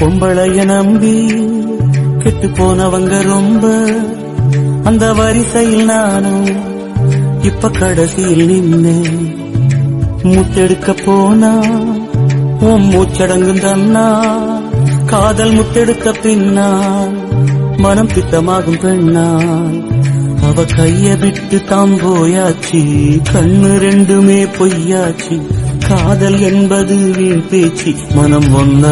பொம்பளைய நம்பி கெட்டு போனவங்க ரொம்ப, அந்த வரிசையில் நானும் இப்ப கடைசியில் நின்னு. முத்தெடுக்க போனா உன் மூச்சடங்கும் தன்னா, காதல் முத்தெடுக்க பின்னால் மனம் பித்தமாகும் பெண்ணால். அவ கைய விட்டு தாம் போயாச்சு, கண்ணு ரெண்டுமே பொய்யாச்சு. காதல் என்பது வீண் பேச்சு, மனம் ஒன்னா